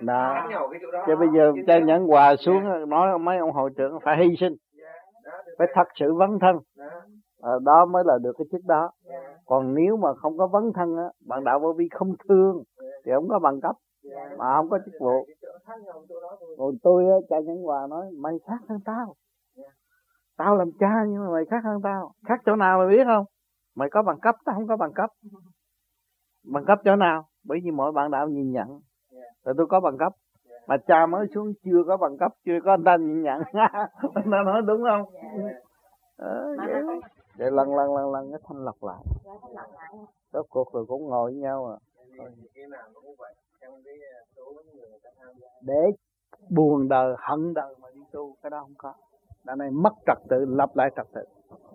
đó. Khác nhau cái chỗ đó. Chứ bây giờ cha nhẫn hòa xuống nói mấy ông hội trưởng phải hy sinh, phải thật sự vấn thân, đó mới là được cái chức đó. Còn nếu mà không có vấn thân á, bạn đạo vô vi không thương thì không có bằng cấp mà không có chức vụ. Còn tôi á, cha nhẫn hòa nói mày khác hơn tao, tao làm cha nhưng mà mày khác hơn tao. Khác chỗ nào mày biết không? Mày có bằng cấp, tao không có bằng cấp. Bằng cấp chỗ nào? Bởi vì mỗi bạn đạo nhìn nhận. Rồi tôi có bằng cấp. Mà cha mới xuống chưa có bằng cấp, chưa có anh ta nhìn nhận. Nó nói đúng không? Vậy lần cái thanh lọc lại. Rốt cuộc rồi cũng ngồi với nhau à. Để buồn đời, hận đời mà đi tu, cái đó không có. Đó này mất trật tự, lập lại trật tự.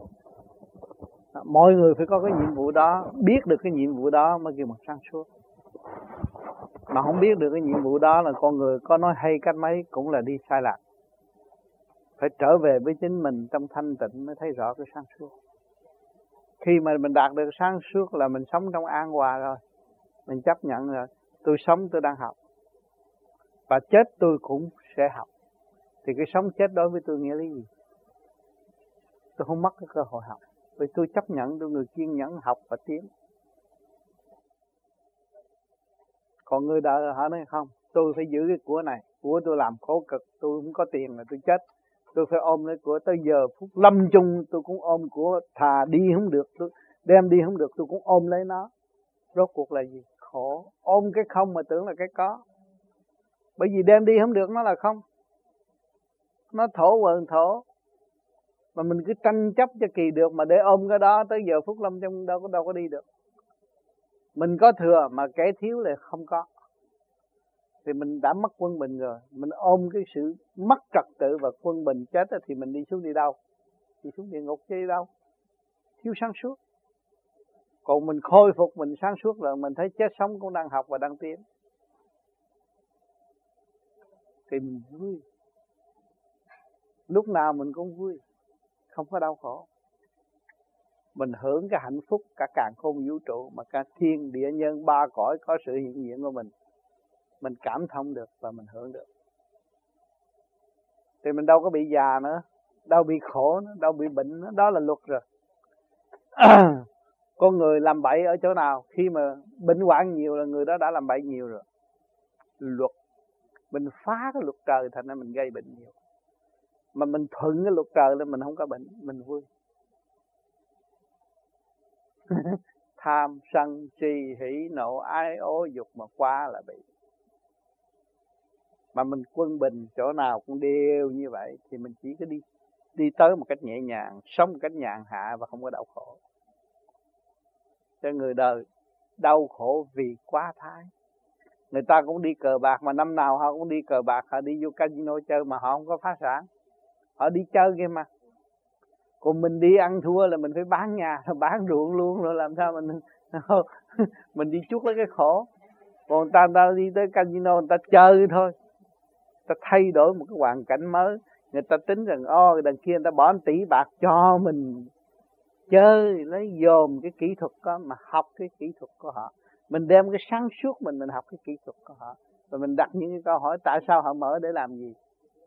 Mọi người phải có cái nhiệm vụ đó, biết được cái nhiệm vụ đó mới kêu bằng sáng suốt. Mà không biết được cái nhiệm vụ đó là con người có nói hay cách mấy cũng là đi sai lạc. Phải trở về với chính mình trong thanh tịnh mới thấy rõ cái sáng suốt. Khi mà mình đạt được sáng suốt là mình sống trong an hòa rồi. Mình chấp nhận rồi. Tôi sống tôi đang học. Và chết tôi cũng sẽ học. Thì cái sống chết đối với tôi nghĩa lý gì? Tôi không mất cái cơ hội học. Vì tôi chấp nhận tôi người kiên nhẫn học và tiến. Còn người đời họ nói không, tôi phải giữ cái của này, của tôi làm khổ cực, tôi không có tiền là tôi chết. Tôi phải ôm lấy của tới giờ phút lâm chung tôi cũng ôm của, thà đi không được, tôi đem đi không được tôi cũng ôm lấy nó. Rốt cuộc là gì? Khổ. Ôm cái không mà tưởng là cái có. Bởi vì đem đi không được nó là không. Nó thổ quần thổ. Mà mình cứ tranh chấp cho kỳ được mà để ôm cái đó tới giờ phút lâm chung đâu có đi được. Mình có thừa mà kẻ thiếu là không có. Thì mình đã mất quân bình rồi. Mình ôm cái sự mất trật tự và quân bình chết thì mình đi xuống đi đâu? Đi xuống địa ngục chứ đi đâu? Thiếu sáng suốt. Còn mình khôi phục mình sáng suốt rồi mình thấy chết sống cũng đang học và đang tiến. Thì mình vui. Lúc nào mình cũng vui. Không có đau khổ. Mình hưởng cái hạnh phúc cả càn khôn vũ trụ mà cả thiên địa nhân ba cõi có sự hiện diện của mình. Mình cảm thông được và mình hưởng được. Thì mình đâu có bị già nữa, đâu bị khổ nữa, đâu bị bệnh nữa, đó là luật rồi. Con người làm bậy ở chỗ nào? Khi mà bệnh hoạn nhiều là người đó đã làm bậy nhiều rồi. Luật. Mình phá cái luật trời thành ra mình gây bệnh nhiều. Mà mình thuận cái luật trời là mình không có bệnh, mình vui. Tham, sân, si, hỉ, nộ, ái, ố, dục mà qua là bị. Mà mình quân bình chỗ nào cũng đều như vậy thì mình chỉ có đi tới một cách nhẹ nhàng, sống một cách nhàn hạ và không có đau khổ. Cho người đời đau khổ vì quá thái. Người ta cũng đi cờ bạc mà năm nào họ cũng đi cờ bạc, họ đi vô casino chơi mà họ không có phá sản. Họ đi chơi kia mà. Còn mình đi ăn thua là mình phải bán nhà, bán ruộng luôn rồi làm sao mình đi chuốc lấy cái khổ. Còn người ta đi tới casino người ta chơi thôi. Ta thay đổi một cái hoàn cảnh mới. Người ta tính rằng đằng kia người ta bỏ 1 tỷ bạc cho mình chơi, lấy dồn cái kỹ thuật đó mà học cái kỹ thuật của họ. Mình đem cái sáng suốt mình học cái kỹ thuật của họ. Và mình đặt những cái câu hỏi tại sao họ mở để làm gì.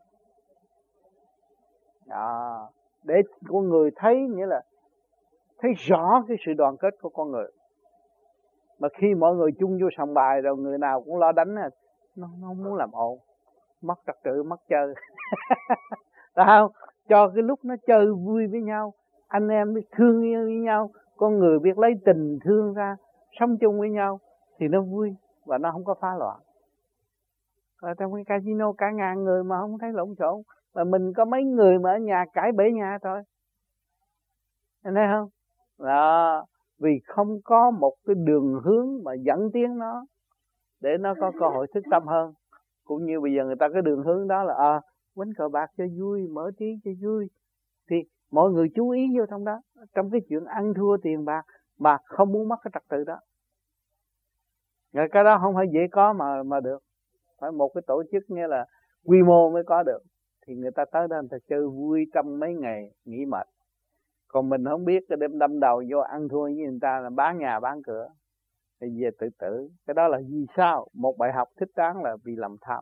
Đó. Để con người thấy nghĩa là thấy rõ cái sự đoàn kết của con người. Mà khi mọi người chung vô sòng bài rồi người nào cũng lo đánh, nó không muốn làm ồn. Mất trật tự, mất chơi. Phải không? Cho cái lúc nó chơi vui với nhau, anh em biết thương yêu với nhau, con người biết lấy tình thương ra, sống chung với nhau thì nó vui và nó không có phá loạn. Ở trong cái casino cả ngàn người mà không thấy lộn xộn, mà mình có mấy người mà ở nhà cãi bể nhà thôi. Anh thấy không? Đó, vì không có một cái đường hướng mà dẫn tiến nó để nó có cơ hội thức tâm hơn. Cũng như bây giờ người ta cái đường hướng đó là quánh cờ bạc cho vui, mở trí cho vui. Thì mọi người chú ý vô trong đó, trong cái chuyện ăn thua tiền bạc mà không muốn mất cái trật tự đó. Rồi cái đó không phải dễ có mà được. Phải một cái tổ chức như là quy mô mới có được. Thì người ta tới đó người ta chơi vui trong mấy ngày nghỉ mệt. Còn mình không biết cái đêm đâm đầu vô ăn thua với người ta là bán nhà bán cửa. thì về tự tử. Cái đó là vì sao? Một bài học thích đáng là vì lòng tham.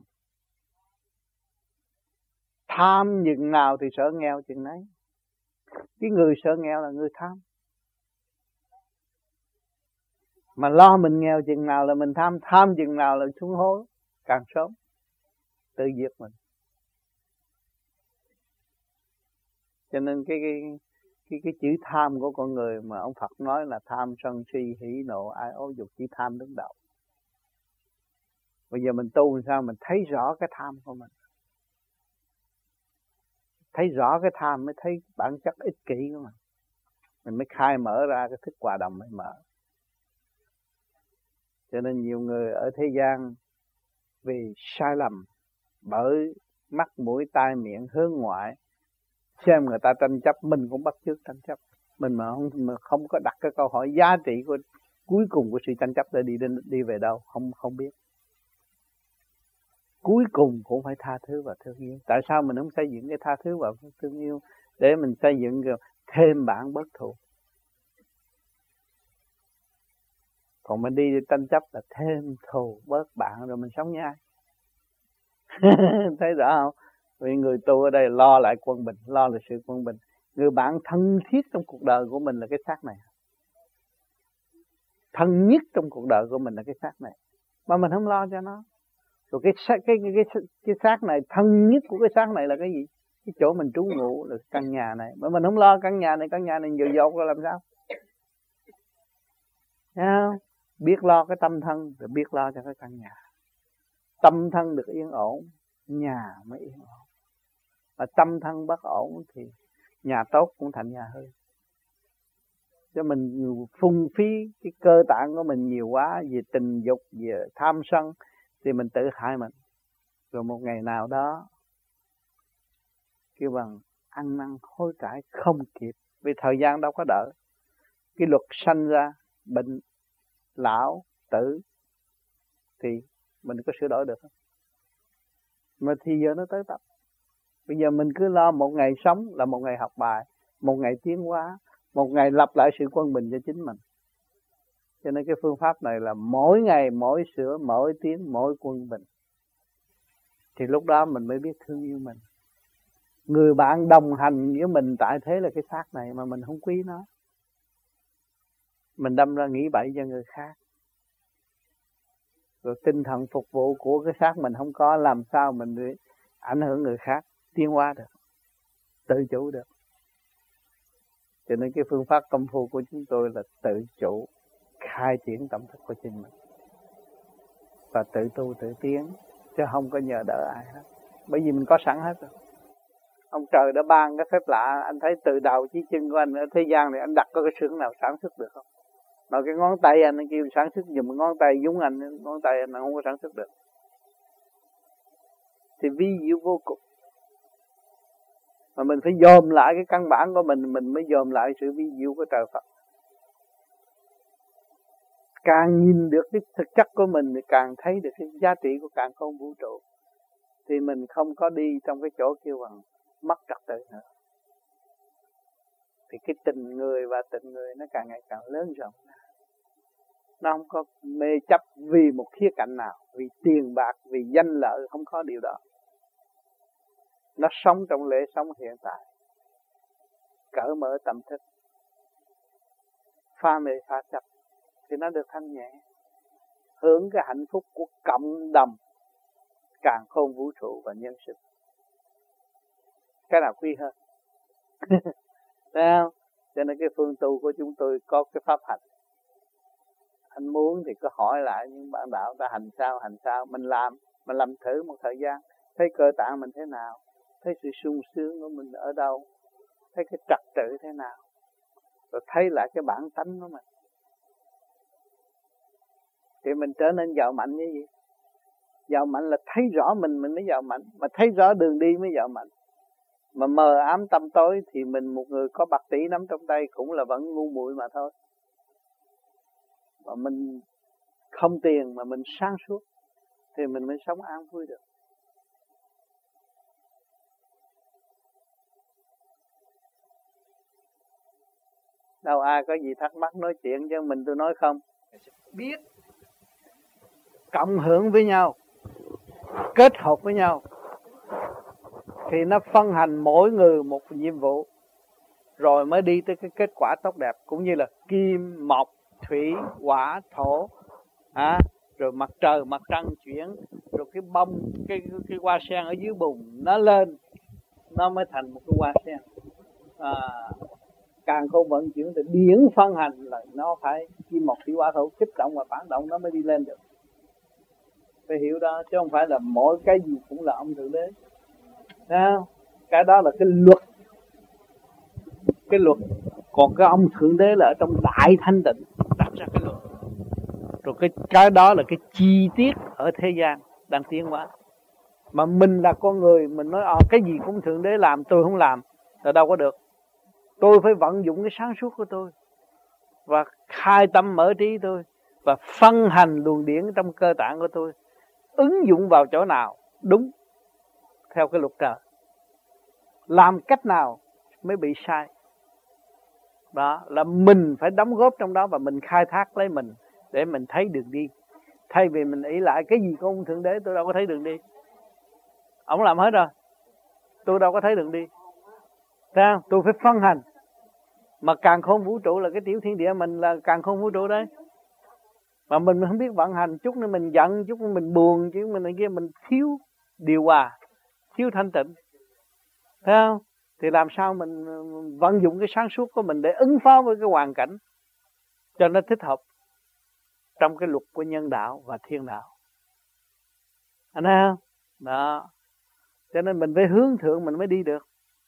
Tham chừng nào thì sợ nghèo chừng nấy. Cái người sợ nghèo là người tham. Mà lo mình nghèo chừng nào là mình tham. Tham chừng nào là xuống hố càng sớm, tự diệt mình. Cho nên cái chữ tham của con người mà ông Phật nói là tham sân si hỉ nộ ái ố dục, chỉ tham đứng đầu. Bây giờ mình tu làm sao mình thấy rõ cái tham của mình. Thấy rõ cái tham mới thấy bản chất ích kỷ của mình mới khai mở ra cái thức hòa đồng mới mở. Cho nên nhiều người ở thế gian vì sai lầm bởi mắt mũi tai miệng hướng ngoại, xem người ta tranh chấp, mình cũng bắt chước tranh chấp. Mình mà không có đặt cái câu hỏi giá trị của cuối cùng của sự tranh chấp để đi về đâu, không biết. Cuối cùng cũng phải tha thứ và thương yêu. Tại sao mình không xây dựng cái tha thứ và thương yêu để mình xây dựng thêm bản bớt thù? Còn mình đi tranh chấp là thêm thù bớt bạn, rồi mình sống như ai? Thấy rõ không? Vì người tu ở đây lo lại quân bình, lo lại sự quân bình. Người bạn thân thiết trong cuộc đời của mình là cái xác này. Thân nhất trong cuộc đời của mình là cái xác này. Mà mình không lo cho nó. Rồi cái xác này, thân nhất của cái xác này là cái gì? Cái chỗ mình trú ngụ là căn nhà này. Mà mình không lo căn nhà này nhiều dột rồi làm sao? Thấy không? Biết lo cái tâm thân rồi biết lo cho cái căn nhà. Tâm thân được yên ổn, nhà mới yên ổn. Mà tâm thân bất ổn thì nhà tốt cũng thành nhà hư. Cho mình phung phí cái cơ tạng của mình nhiều quá về tình dục, về tham sân thì mình tự hại mình. Rồi một ngày nào đó kêu bằng ăn năn hối cải không kịp, vì thời gian đâu có đợi. Cái luật sanh ra bệnh lão tử thì mình có sửa đổi được không? Mà thì giờ nó tới tập. Bây giờ mình cứ lo một ngày sống là một ngày học bài, một ngày tiến hóa, một ngày lập lại sự quân bình cho chính mình. Cho nên cái phương pháp này là mỗi ngày mỗi sửa, mỗi tiến, mỗi quân bình. Thì lúc đó mình mới biết thương yêu mình. Người bạn đồng hành với mình tại thế là cái xác này mà mình không quý nó. Mình đâm ra nghĩ bậy cho người khác. Rồi tinh thần phục vụ của cái xác mình không có, làm sao mình ảnh hưởng người khác tiến hóa được, tự chủ được. Cho nên cái phương pháp công phu của chúng tôi là tự chủ, khai triển tâm thức của chính mình và tự tu tự tiến, chứ không có nhờ đỡ ai hết. Bởi vì mình có sẵn hết rồi. Ông trời đã ban cái phép lạ, anh thấy từ đầu chí chân của anh ở thế gian này, anh đặt có cái xương nào sản xuất được không? Mà cái ngón tay anh kêu sản xuất dùng ngón tay giống anh, ngón tay anh không có sản xuất được. Thì vi diệu vô cùng. Mà mình phải dòm lại cái căn bản của mình mới dòm lại sự vi diệu của trời Phật. Càng nhìn được cái thực chất của mình thì càng thấy được cái giá trị của càn khôn vũ trụ. Thì mình không có đi trong cái chỗ kêu bằng mất trật tự nữa. Thì cái tình người và tình người nó càng ngày càng lớn rộng. Nó không có mê chấp vì một khía cạnh nào, vì tiền bạc, vì danh lợi, không có điều đó. Nó sống trong lễ sống hiện tại, cởi mở tâm thức, pha mê pha chấp, thì nó được thanh nhẹ, hưởng cái hạnh phúc của cộng đồng, càn khôn vũ trụ và nhân sinh. Cái nào quý hơn? Thấy không? Cho nên cái phương tu của chúng tôi có cái pháp hành. Anh muốn thì có hỏi lại những bạn đạo ta hành sao, mình làm thử một thời gian, thấy cơ tạng mình thế nào, thấy sự sung sướng của mình ở đâu, thấy cái trật tự thế nào, rồi thấy lại cái bản tánh của mình, thì mình trở nên giàu mạnh như gì? Giàu mạnh là thấy rõ mình mới giàu mạnh, mà thấy rõ đường đi mới giàu mạnh. Mà mờ ám tâm tối thì mình một người có bạc tỷ nắm trong tay cũng là vẫn ngu muội mà thôi. Mà mình không tiền mà mình sáng suốt thì mình mới sống an vui được. Đâu ai có gì thắc mắc nói chuyện chứ tôi nói không. biết cộng hưởng với nhau, kết hợp với nhau, thì nó phân hành mỗi người một nhiệm vụ, rồi mới đi tới cái kết quả tốt đẹp. Cũng như là kim, mộc, thủy, hỏa, thổ, rồi mặt trời, mặt trăng chuyển, rồi cái bông, cái hoa sen ở dưới bùn nó lên, nó mới thành một cái hoa sen. Càng không vận chuyển thì điển phân hành là nó phải kim, mộc, thủy, hỏa, thổ kích động và phản động, nó mới đi lên được. Phải hiểu đó, chứ không phải là mỗi cái gì cũng là ông Thượng Đế. Cái đó là cái luật. Cái luật. Còn cái ông Thượng Đế là ở trong đại thanh tịnh đặt ra cái luật. Rồi cái đó là cái chi tiết ở thế gian đang tiến hóa. Mà mình là con người, mình nói cái gì cũng Thượng Đế làm, tôi không làm là đâu có được. Tôi phải vận dụng cái sáng suốt của tôi và khai tâm mở trí tôi và phân hành luồng điển trong cơ tạng của tôi, ứng dụng vào chỗ nào đúng theo cái luật trời, làm cách nào mới bị sai. Đó là mình phải đóng góp trong đó và mình khai thác lấy mình để mình thấy đường đi. Thay vì mình ý lại cái gì của ông Thượng Đế, tôi đâu có thấy đường đi. Ông làm hết rồi, tôi đâu có thấy đường đi. Thấy không? Tôi phải phân hành. Mà càn khôn vũ trụ là cái tiểu thiên địa, mình là càn khôn vũ trụ đấy. Mà mình không biết vận hành, chút nữa mình giận, chút nữa mình buồn, chút nữa mình kia, mình thiếu điều hòa, thiếu thanh tịnh. Thấy không? Thì làm sao mình vận dụng cái sáng suốt của mình để ứng phó với cái hoàn cảnh cho nó thích hợp trong cái luật của nhân đạo và thiên đạo. Anh thấy không? Đó. Cho nên mình phải hướng thượng mình mới đi được.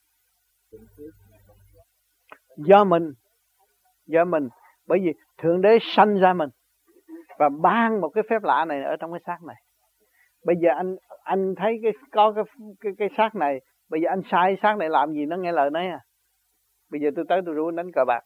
Do mình. Bởi vì Thượng Đế sanh ra mình và ban một cái phép lạ này ở trong cái xác này. Bây giờ anh thấy có cái xác này, bây giờ anh sai xác này làm gì nó nghe lời nấy à. Bây giờ tôi tới tôi rủ anh đánh cờ bạc,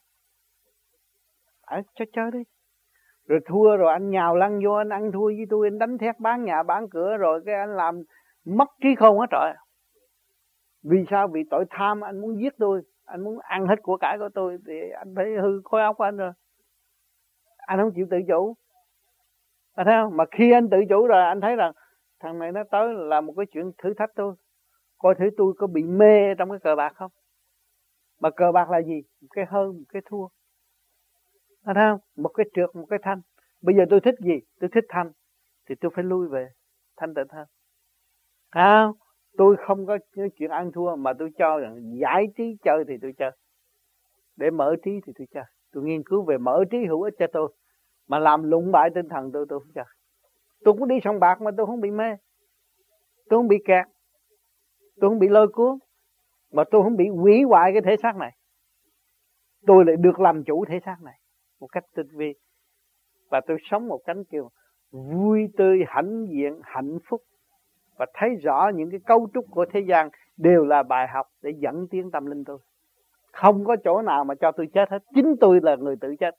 cho chơi đi. Rồi thua rồi anh nhào lăn vô, anh ăn thua với tôi, anh đánh thét bán nhà bán cửa, rồi cái anh làm mất trí khôn hết trời. Vì sao? Vì tội tham, anh muốn giết tôi, anh muốn ăn hết của cải của tôi, thì anh phải hư khối óc của anh rồi. Anh không chịu tự chủ. Anh thấy không? Mà khi anh tự chủ rồi, anh thấy rằng thằng này nó tới là một cái chuyện thử thách tôi. Coi thử tôi có bị mê trong cái cờ bạc không. Mà cờ bạc là gì? Một cái hơn, một cái thua. Anh thấy không? Một cái trượt, một cái thanh. Bây giờ tôi thích gì? Tôi thích thanh, thì tôi phải lui về thanh tịnh hơn. Tôi không có chuyện ăn thua, mà tôi cho rằng giải trí chơi thì tôi chơi. Để mở trí thì tôi chơi. Tôi nghiên cứu về mở trí hữu ích cho tôi. Mà làm lụng bại tinh thần tôi không chơi. Tôi cũng đi sòng bạc mà tôi không bị mê. Tôi không bị kẹt. Tôi không bị lôi cuốn. Mà tôi không bị hủy hoại cái thể xác này. Tôi lại được làm chủ thể xác này một cách tinh vi. Và tôi sống một cách kiểu vui tươi, hãnh diện, hạnh phúc. Và thấy rõ những cái cấu trúc của thế gian đều là bài học để dẫn tiến tâm linh tôi. Không có chỗ nào mà cho tôi chết hết. Chính tôi là người tự chết.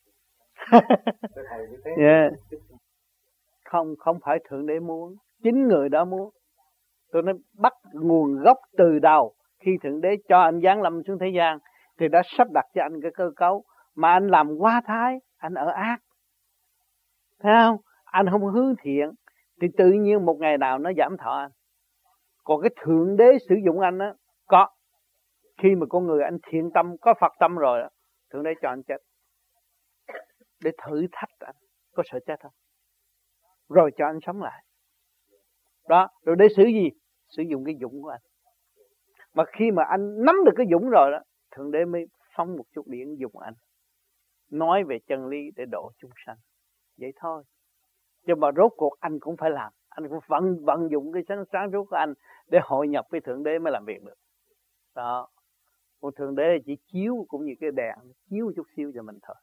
Yeah. Không phải Thượng Đế muốn, chính người đó muốn. Tôi nói bắt nguồn gốc từ đầu. Khi Thượng Đế cho anh giáng lâm xuống thế gian thì đã sắp đặt cho anh cái cơ cấu. Mà anh làm quá thái, anh ở ác. Thấy không? Anh không hướng thiện thì tự nhiên một ngày nào nó giảm thọ anh. Còn cái Thượng Đế sử dụng anh á, có. Khi mà con người anh thiện tâm, có Phật tâm rồi đó, Thượng Đế cho anh chết. Để thử thách anh, có sợ chết không? Rồi cho anh sống lại. Đó, rồi để xử gì? Sử dụng cái dũng của anh. Mà khi mà anh nắm được cái dũng rồi đó, Thượng Đế mới phóng một chút điển dùng anh. Nói về chân lý để độ chúng sanh. Vậy thôi. Nhưng mà rốt cuộc anh cũng phải làm. Anh cũng vận dụng cái sáng suốt của anh để hội nhập với Thượng Đế mới làm việc được. Đó. Còn Thượng Đế chỉ chiếu cũng như cái đèn, chiếu chút xíu cho mình thôi.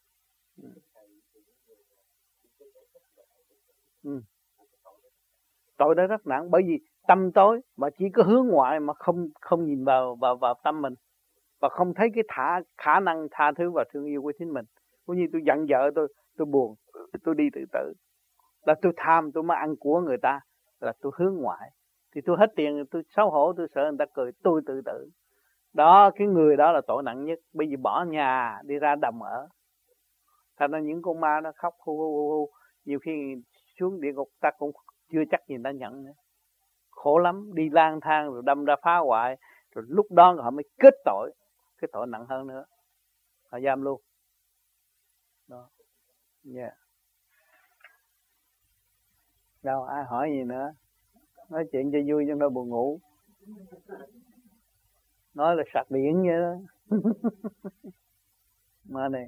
Tội đó rất nặng, bởi vì tâm tối mà chỉ có hướng ngoại mà không nhìn vào tâm mình, và không thấy cái khả năng tha thứ và thương yêu của chính mình. Cũng như tôi giận vợ tôi buồn, tôi đi tự tử, là tôi tham, tôi mới ăn của người ta, là tôi hướng ngoại. Thì tôi hết tiền, tôi xấu hổ, tôi sợ người ta cười, tôi tự tử. Đó, cái người đó là tội nặng nhất, bởi vì bỏ nhà đi ra đồng ở. Thành ra những con ma nó khóc hu hu hu hu, nhiều khi xuống địa ngục ta cũng chưa chắc gì ta nhận nữa. Khổ lắm, đi lang thang rồi đâm ra phá hoại, rồi lúc đó họ mới kết tội, cái tội nặng hơn nữa, họ giam luôn. Đó, yeah. Đâu ai hỏi gì nữa, nói chuyện cho vui trong đó buồn ngủ, nói là sạc điện vậy đó. Mà này.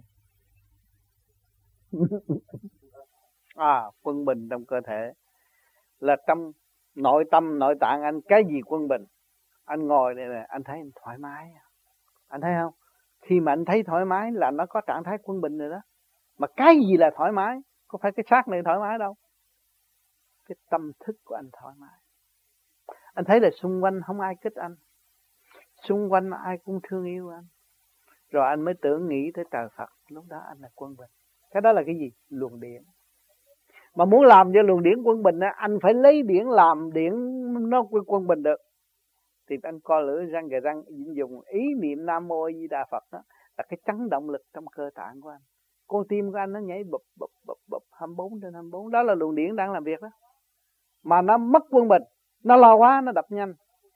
Quân bình trong cơ thể là trong nội tâm nội tạng anh, cái gì quân bình. Anh ngồi đây này, anh thấy anh thoải mái, anh thấy không? Khi mà anh thấy thoải mái là nó có trạng thái quân bình rồi đó. Mà cái gì là thoải mái? Có phải cái xác này thoải mái đâu, cái tâm thức của anh thoải mái. Anh thấy là xung quanh không ai kích anh, xung quanh ai cũng thương yêu anh, rồi anh mới tưởng nghĩ tới trời Phật. Lúc đó anh là quân bình. Cái đó là cái gì? Luồng điển. Mà muốn làm cho luồng điển quân bình á, anh phải lấy điển làm điển nó quân bình được. Thì anh co lưỡi răng gà răng dùng ý niệm Nam Mô A Di Đà Phật đó, là cái chấn động lực trong cơ tạng của anh. Con tim của anh nó nhảy bụp bụp bụp bụp 24/24. Đó là luồng điển đang làm việc đó. Mà nó mất quân bình, nó lo quá nó đập nhanh,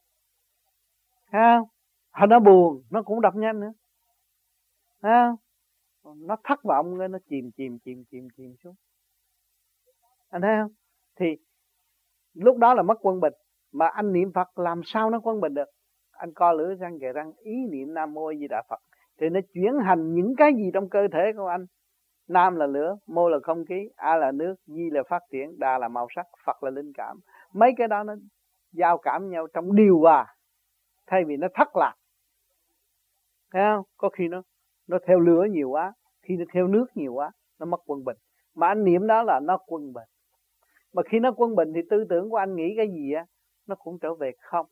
thấy không? Hoặc nó buồn nó cũng đập nhanh nữa, thấy không? Nó thất vọng nó chìm xuống, anh thấy không? Thì lúc đó là mất quân bình. Mà anh niệm Phật làm sao nó quân bình được? Anh co lưỡi răng kề răng ý niệm Nam Mô A Di Đà Phật thì nó chuyển hành những cái gì trong cơ thể của anh. Nam là lửa, Mô là không khí, A là nước, Di là phát triển, Đà là màu sắc, Phật là linh cảm. Mấy cái đó nó giao cảm nhau trong điều hòa, thay vì nó thất lạc. Thấy không? Có khi nó theo lửa nhiều quá, khi nó theo nước nhiều quá, nó mất quân bình. Mà anh niệm đó là nó quân bình. Mà khi nó quân bình thì tư tưởng của anh nghĩ cái gì á, nó cũng trở về không.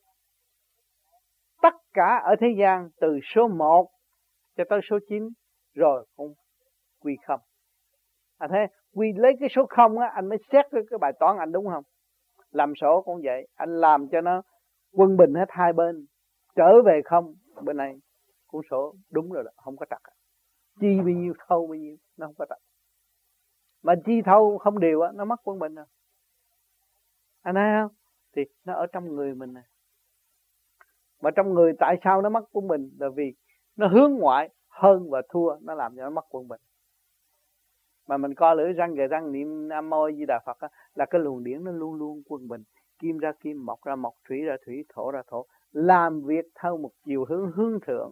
Tất cả ở thế gian từ số 1 cho tới số 9 rồi cũng quy không. Anh thấy quy lấy cái số 0 á, anh mới xét cái bài toán anh đúng không? Làm sổ cũng vậy, anh làm cho nó quân bình hết hai bên, trở về không, bên này cuốn sổ đúng rồi đó, không có trật. Chi bao nhiêu thâu bao nhiêu, nó không có trật. Mà chi thâu không đều á, nó mất quân bình rồi. Anh thấy không? Thì nó ở trong người mình này. Mà trong người tại sao nó mất quân bình? Là vì nó hướng ngoại hơn và thua, nó làm cho nó mất quân bình. Mà mình co lưỡi răng gề răng niệm Nam Mô A Di Đà Phật á, là cái luồng điển nó luôn luôn quân bình. Kim ra kim, mộc ra mộc, thủy ra thủy, thổ ra thổ. Làm việc theo một chiều hướng hướng thượng,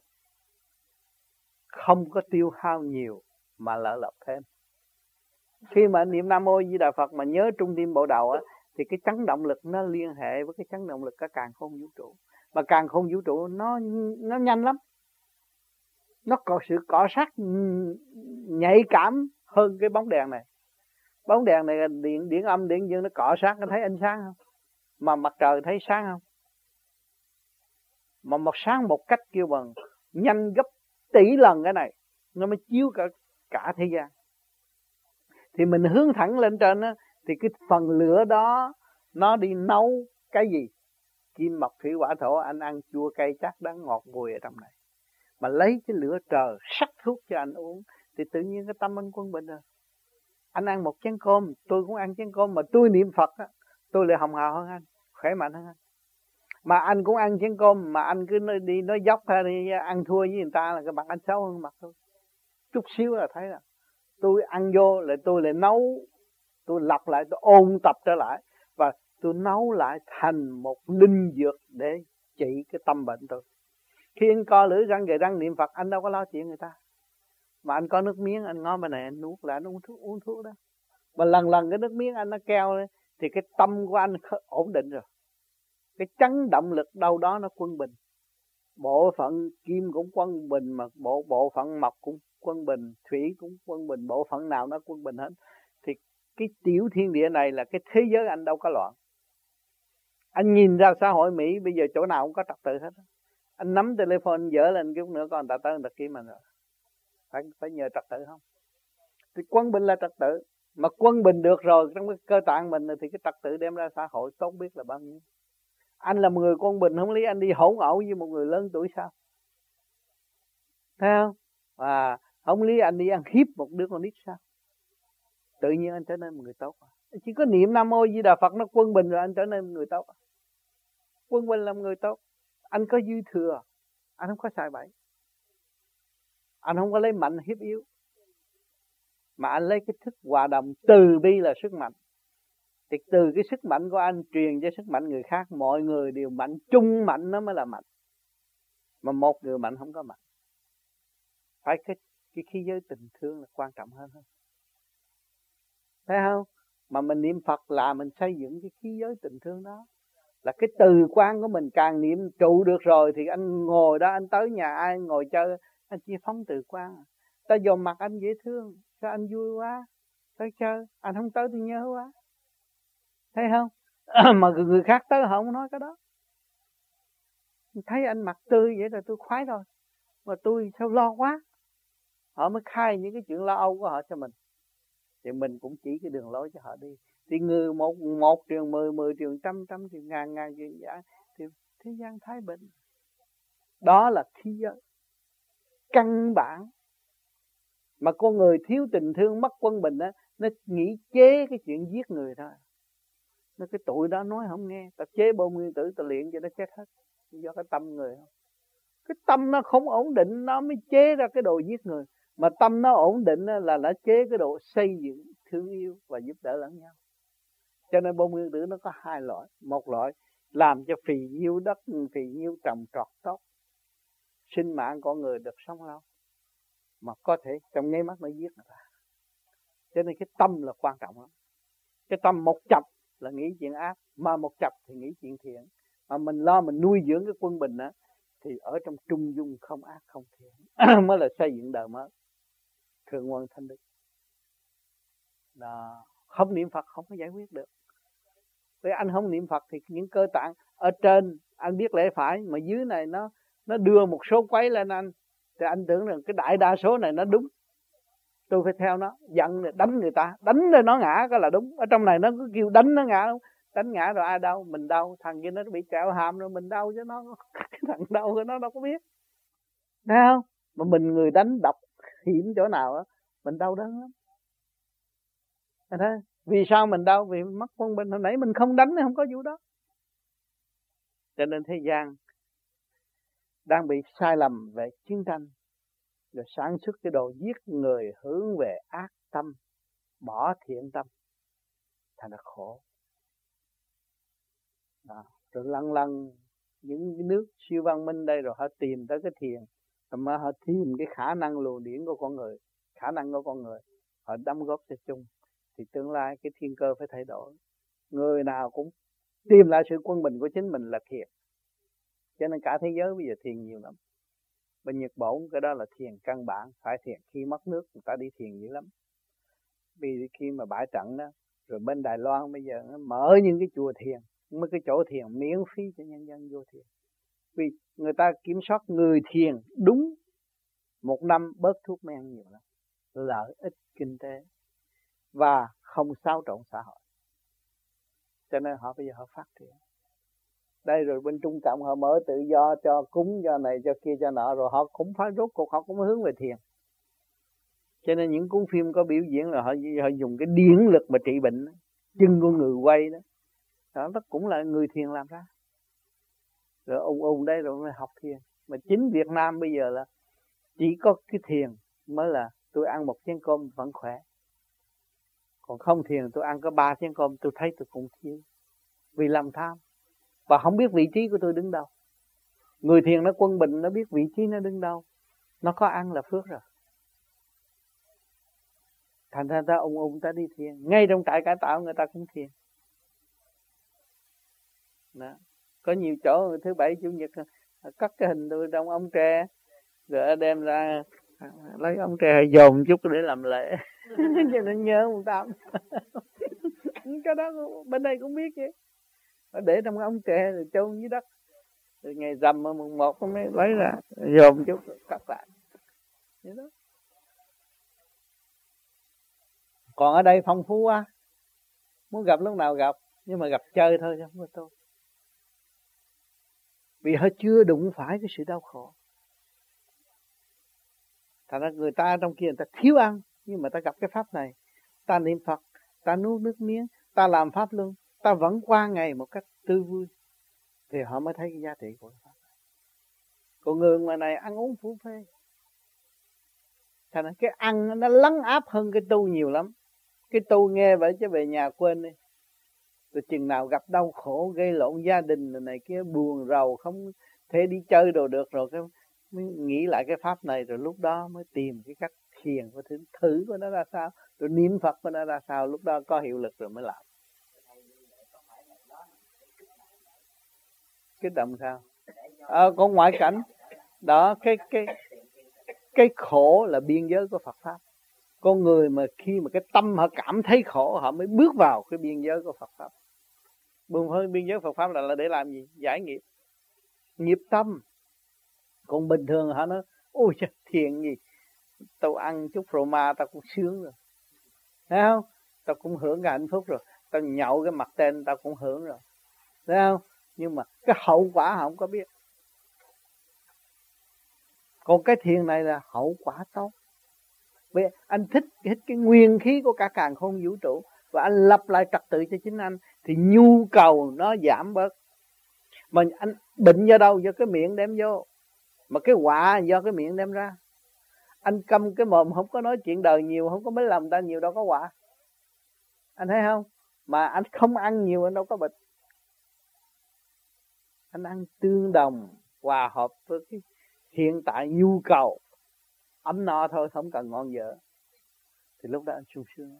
không có tiêu hao nhiều mà lợi lộc thêm. Khi mà niệm Nam Mô A Di Đà Phật mà nhớ trung tim bộ đầu á, thì cái chấn động lực nó liên hệ với cái chấn động lực cả càn khôn vũ trụ. Mà càn khôn vũ trụ nó nhanh lắm, nó có sự cọ sát nhạy cảm hơn cái bóng đèn này. Bóng đèn này là điện âm điện dương, nó cọ sát nó thấy ánh sáng không? Mà mặt trời thấy sáng không? Mà một sáng một cách kêu bằng nhanh gấp tỷ lần cái này, nó mới chiếu cả thế gian. Thì mình hướng thẳng lên trên á, thì cái phần lửa đó nó đi nấu cái gì? Kim mộc thủy hỏa thổ. Anh ăn chua cay chát đắng ngọt bùi ở trong này, mà lấy cái lửa trời sắc thuốc cho anh uống, thì tự nhiên cái tâm anh quân bình rồi. Anh ăn một chén cơm, tôi cũng ăn chén cơm, mà tôi niệm Phật á, tôi lại hồng hào hơn anh, khỏe mạnh hơn anh. Mà anh cũng ăn chén cơm, mà anh cứ đi nói dốc hay đi ăn thua với người ta, là cái mặt anh xấu hơn mặt tôi chút xíu là thấy là tôi ăn vô lại tôi lại nấu, tôi lặp lại, tôi ôn tập trở lại, và tôi nấu lại thành một linh dược để trị cái tâm bệnh tôi. Khi anh co lưỡi răng gề răng niệm Phật, anh đâu có lo chuyện người ta. Mà anh có nước miếng, anh ngó bên này anh nuốt lại, anh uống thuốc đó. Mà lần cái nước miếng anh nó keo lên, thì cái tâm của anh ổn định rồi. Cái chấn động lực đâu đó nó quân bình. Bộ phận kim cũng quân bình, mà bộ phận mộc cũng quân bình, thủy cũng quân bình, bộ phận nào nó quân bình hết. Thì cái tiểu thiên địa này là cái thế giới anh đâu có loạn. Anh nhìn ra xã hội Mỹ bây giờ chỗ nào cũng có trật tự hết. Anh nắm telephone anh dở lên chút nữa còn người ta tới người ta kia mà rồi. Phải nhờ trật tự không? Thì quân bình là trật tự. Mà quân bình được rồi trong cái cơ tạng mình thì cái trật tự đem ra xã hội tốt biết là bao nhiêu. Anh là một người quân bình, không lý anh đi hỗn ẩu với một người lớn tuổi sao? Thấy không? Không lý anh đi ăn hiếp một đứa con nít sao? Tự nhiên anh trở nên một người tốt. Chỉ có niệm Nam Mô Di Đà Phật nó quân bình rồi anh trở nên một người tốt. Quân bình là một người tốt. Anh có dư thừa, anh không có xài bậy. Anh không có lấy mạnh hiếp yếu, mà anh lấy cái thức hòa đồng từ bi là sức mạnh. Thì từ cái sức mạnh của anh truyền cho sức mạnh người khác, mọi người đều mạnh, chung mạnh nó mới là mạnh. Mà một người mạnh không có mạnh. Phải cái khí giới tình thương là quan trọng hơn. Thấy không? Mà mình niệm Phật là mình xây dựng cái khí giới tình thương đó. Là cái từ quan của mình càng niệm trụ được rồi thì anh ngồi đó, anh tới nhà ai ngồi chơi, anh chỉ phóng từ quan. Ta dòm mặt anh dễ thương, sao anh vui quá, tới chơi, anh không tới tôi nhớ quá. Thấy không? Mà người khác tới họ không nói cái đó. Thấy anh mặt tươi vậy là tôi khoái rồi. Mà tôi sao lo quá. Họ mới khai những cái chuyện lo âu của họ cho mình. Thì mình cũng chỉ cái đường lối cho họ đi. Thì người một trường 10 trường trăm trường ngàn trường giả. Thì thế gian thái bình. Đó là khí giới căn bản. Mà con người thiếu tình thương mất quân bình á, nó nghĩ chế cái chuyện giết người thôi. Nó cái tụi đó nói không nghe, ta chế bom nguyên tử ta luyện cho nó chết hết. Do cái tâm người không. Cái tâm nó không ổn định nó mới chế ra cái đồ giết người. Mà tâm nó ổn định là nó chế cái đồ xây dựng, thương yêu và giúp đỡ lẫn nhau. Cho nên bom nguyên tử nó có hai loại. Một loại làm cho phì nhiêu đất, phì nhiêu trồng trọt tốt, sinh mạng con người được sống lâu. Mà có thể trong nháy mắt nó giết người ta. Cho nên cái tâm là quan trọng lắm. Cái tâm một chập là nghĩ chuyện ác, mà một chập thì nghĩ chuyện thiện. Mà mình lo mình nuôi dưỡng cái quân bình á, thì ở trong trung dung không ác không thiện mới là xây dựng đời mới. Thượng nguồn thanh đức. Đó. Không niệm Phật không có giải quyết được. Vì anh không niệm Phật thì những cơ tạng ở trên anh biết lẽ phải, mà dưới này nó đưa một số quấy lên anh, thì anh tưởng rằng cái đại đa số này nó đúng, tôi phải theo nó, giận đánh người ta, đánh rồi nó ngã cái là đúng. Ở trong này nó cứ kêu đánh nó ngã, đánh ngã rồi ai đau? Mình đau. Thằng kia nó bị trẹo hàm rồi mình đau chứ nó thằng đau của nó đâu có biết. Thấy không? Mà mình người đánh độc hiểm chỗ nào á, mình đau đớn lắm. Thấy? Vì sao mình đau? Vì mất quân bình. Hồi nãy mình không đánh thì không có vụ đó. Cho nên thế gian đang bị sai lầm về chiến tranh, rồi sản xuất cái đồ giết người hướng về ác tâm, bỏ thiện tâm, thành ra khổ. Đó. Rồi lăn những cái nước siêu văn minh đây rồi họ tìm tới cái thiền, rồi mà họ tìm cái khả năng luồng điển của con người, khả năng của con người, họ đóng góp cho chung, thì tương lai cái thiên cơ phải thay đổi. Người nào cũng tìm lại sự quân bình của chính mình là thiền. Cho nên cả thế giới bây giờ thiền nhiều lắm. Bên Nhật Bản cái đó là thiền căn bản, phải thiền. Khi mất nước người ta đi thiền dữ lắm. Vì khi mà bãi trận đó, rồi bên Đài Loan bây giờ nó mở những cái chùa thiền, mấy cái chỗ thiền miễn phí cho nhân dân vô thiền. Vì người ta kiểm soát người thiền đúng, một năm bớt thuốc men nhiều lắm, lợi ích kinh tế và không xáo trộn xã hội. Cho nên họ bây giờ họ phát triển. Đây rồi bên Trung Cộng họ mở tự do cho cúng, cho này cho kia cho nọ, rồi họ cũng phải rốt cuộc họ cũng hướng về thiền. Cho nên những cuốn phim có biểu diễn là họ dùng cái điển lực mà trị bệnh, chân của người quay đó, đó cũng là người thiền làm ra. Rồi ung đây rồi mới học thiền. Mà chính Việt Nam bây giờ là chỉ có cái thiền mới là tôi ăn một chén cơm vẫn khỏe. Còn không thiền tôi ăn có 3 chén cơm tôi thấy tôi cũng thiếu. Vì lòng tham. Và không biết vị trí của tôi đứng đâu. Người thiền nó quân bình, nó biết vị trí nó đứng đâu. Nó có ăn là phước rồi. Thành ra ta ta đi thiền. Ngay trong trại cải tạo người ta cũng thiền. Đó. Có nhiều chỗ thứ Bảy Chủ nhật cắt cái hình tôi trong ống tre, rồi đem ra lấy ống tre dồn chút để làm lễ. Cho nên nhớ một tâm. Cái đó bên đây cũng biết chứ. Để trong ống tre rồi chôn dưới đất. Rồi ngày rằm mùng 1 nó mới lấy ra dồn chút rồi cắt lại. Vậy đó. Còn ở đây phong phú quá. Muốn gặp lúc nào gặp, nhưng mà gặp chơi thôi chứ không có tốt. Vì họ chưa đụng phải cái sự đau khổ. Thành ra người ta trong kia người ta thiếu ăn, nhưng mà ta gặp cái pháp này, ta niệm Phật, ta nuốt nước miếng, ta làm pháp luân, ta vẫn qua ngày một cách tươi vui, thì họ mới thấy cái giá trị của pháp. Còn người ngoài này ăn uống phú phê, thành ra cái ăn nó lấn áp hơn cái tu nhiều lắm. Cái tu nghe vậy chứ về nhà quên đi. Rồi chừng nào gặp đau khổ, gây lộn gia đình này kia, buồn rầu, không thể đi chơi đồ được, rồi cái mới nghĩ lại cái pháp này, rồi lúc đó mới tìm cái cách thiền của thử của nó ra sao, rồi niệm Phật của nó ra sao, lúc đó có hiệu lực rồi mới làm. Kích động sao? Con ngoại cảnh đó, cái khổ là biên giới của Phật pháp. Con người mà khi mà cái tâm họ cảm thấy khổ, họ mới bước vào cái biên giới của Phật pháp. Biên giới Phật pháp là để làm gì? Giải nghiệp, nghiệp tâm. Còn bình thường họ nói ôi trời, thiền gì, tao ăn chút phô ma tao cũng sướng rồi, thấy không? Tao cũng hưởng cái hạnh phúc rồi, tao nhậu cái mặt tên tao cũng hưởng rồi, thấy không? Nhưng mà cái hậu quả họ không có biết. Còn cái thiền này là hậu quả tốt. Vì anh thích cái nguyên khí của cả càn khôn vũ trụ, và anh lập lại trật tự cho chính anh, thì nhu cầu nó giảm bớt. Mà anh bệnh do đâu? Do cái miệng đem vô. Mà cái họa do cái miệng đem ra. Anh câm cái mồm, không có nói chuyện đời nhiều, không có mấy lòng ta nhiều, đâu có họa. Anh thấy không? Mà anh không ăn nhiều, anh đâu có bệnh. Anh ăn tương đồng, hòa hợp với cái hiện tại nhu cầu, ấm no thôi, không cần ngon dở, thì lúc đó anh sung sướng.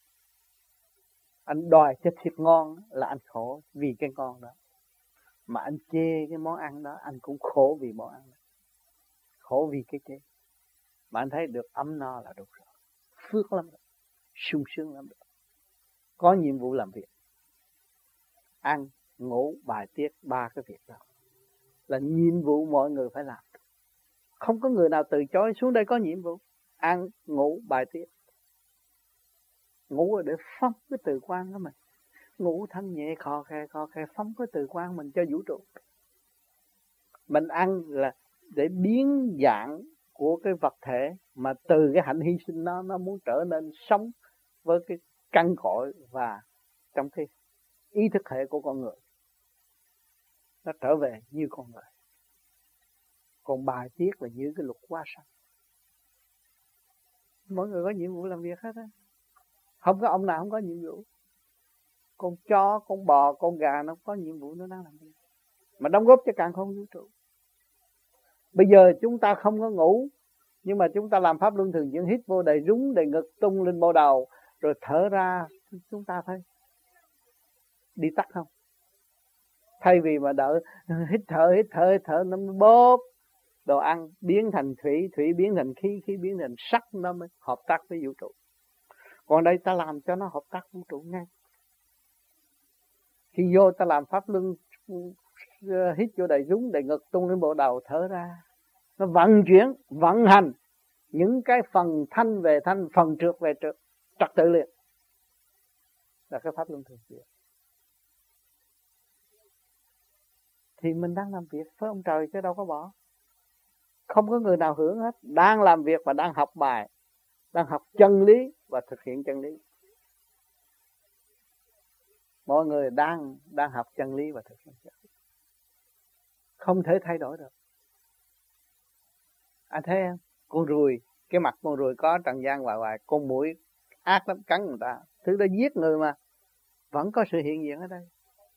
Anh đòi cho thịt ngon là anh khổ vì cái ngon đó. Mà anh chê cái món ăn đó, anh cũng khổ vì món ăn đó. Khổ vì cái chê. Mà anh thấy được ấm no là đủ rồi. Phước lắm rồi, sung sướng lắm rồi. Có nhiệm vụ làm việc. Ăn, ngủ, bài tiết, ba cái việc đó là nhiệm vụ mọi người phải làm. Không có người nào từ chối. Xuống đây có nhiệm vụ ăn, ngủ, bài tiết. Ngủ là để phóng cái từ quan của mình. Ngủ thanh nhẹ khò khè phóng cái từ quan mình cho vũ trụ. Mình ăn là để biến dạng của cái vật thể, mà từ cái hạnh hy sinh nó muốn trở nên sống với cái căn cội và trong cái ý thức hệ của con người, nó trở về như con người. Còn bài tiết là giữ cái luật hóa sanh. Mỗi người có nhiệm vụ làm việc hết á. Không có ông nào không có nhiệm vụ. Con chó, con bò, con gà nó có nhiệm vụ, nó đang làm việc, mà đóng góp cho càn khôn vũ trụ. Bây giờ chúng ta không có ngủ, nhưng mà chúng ta làm pháp luân thường chuyển, hít vô đầy rúng, đầy ngực, tung lên bộ đầu, rồi thở ra, chúng ta thấy đi tắt không? Thay vì mà đợi hít thở nó mới bóp đồ ăn biến thành thủy, thủy biến thành khí, khí biến thành sắc, nó mới hợp tác với vũ trụ. Còn đây ta làm cho nó hợp tác vũ trụ ngay. Khi vô ta làm pháp luân, hít vô đầy rúng, đầy ngực, tung lên bộ đầu, thở ra, nó vận chuyển, vận hành những cái phần thanh về thanh, phần trượt về trượt, trật tự liền, là cái pháp luân thường chuyển. Thì mình đang làm việc với ông trời chứ đâu có bỏ. Không có người nào hưởng hết. Đang làm việc và đang học bài, đang học chân lý và thực hiện chân lý. Mọi người đang học chân lý và thực hiện chân lý. Không thể thay đổi được. Anh thấy không? Con ruồi, cái mặt con ruồi có trần gian hoài, con muỗi ác lắm, cắn người ta, thứ đó giết người mà vẫn có sự hiện diện ở đây.